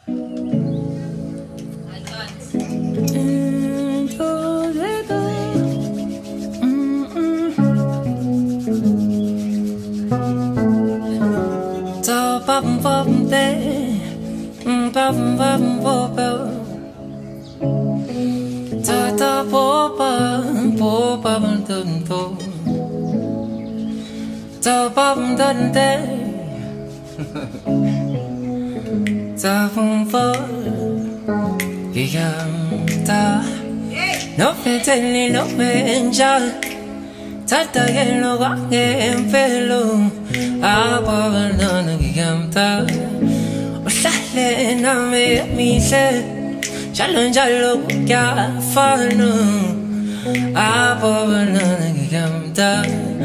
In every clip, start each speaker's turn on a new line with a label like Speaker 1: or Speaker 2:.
Speaker 1: No feteli no menja tata yelo wa ngempelo abona ngigamta uhlale nami mihle njalo njalo kuyafana abona ngigamta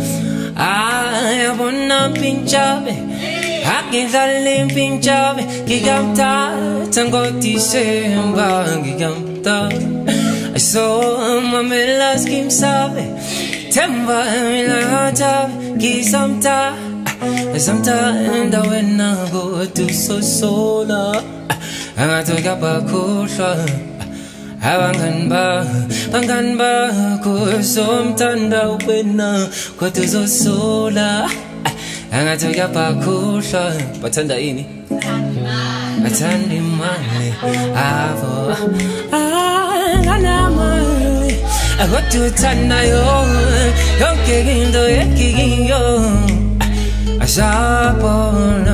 Speaker 1: ayabona pinchabe akidlale pinchabe ngigamta tango December ngigamta so mama las kim sabe temba mila ta kisamta sometimes da when I go to so sola I to ga ba kusha abangan ba ko somtanda when I go to so sola I to ga ba kusha batanda ini atandi male avo I got to Tanayo, you're kicking the kicking yo. I shop on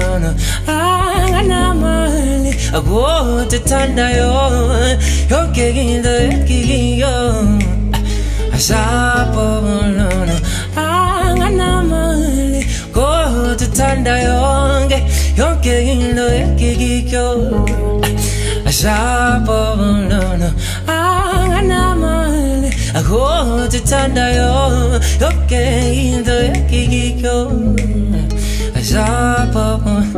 Speaker 1: I go to Tanayo, you're kicking the kicking yo. I shop on go to Tanayo, you're kicking the kicking yo. I shop on I go to Tandayo, okay, in the Kikiko. I shop up on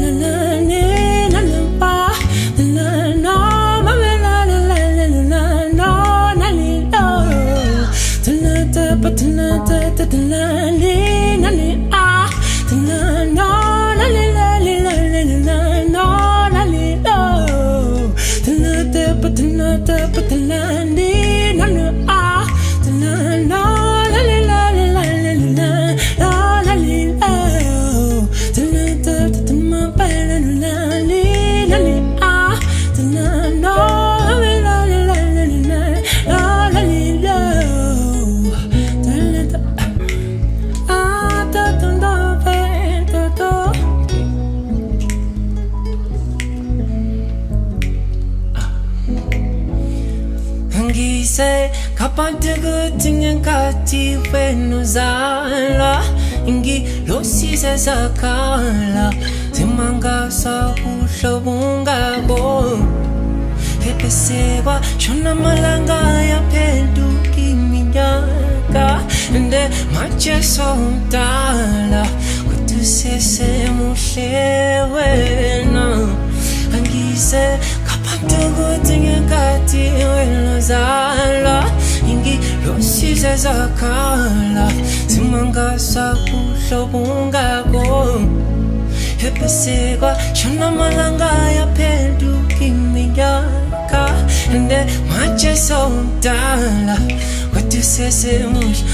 Speaker 1: kapante gutingan kati venuzala ingi losi sakala timanga sa ushabunga go hepeseba shona malanga ya penduki minyaka nde mache sontala kutusese mushewe na angise kapante gutingan kati venuzala ingi losi sakala timanga sa ushabunga go hepeseba shona malanga ya penduki minyaka nde mache sontala kutusese mush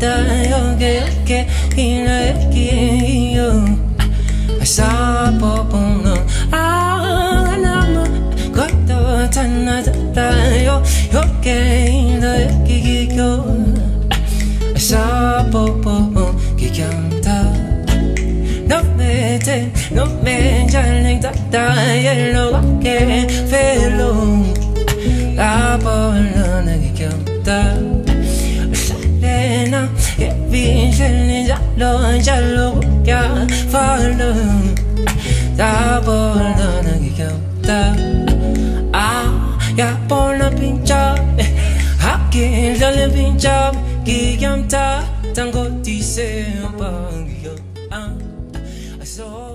Speaker 1: yoke ina yo asapono anama koto tanata yoke ina yo asapono kikyanta no me darling tata yellow ke felo la bola kikyanta Lena, che vince giallo, che fallo, da bolla che canta, ya bolla pincha, che dalle pincha, che canta, tango ti sembra,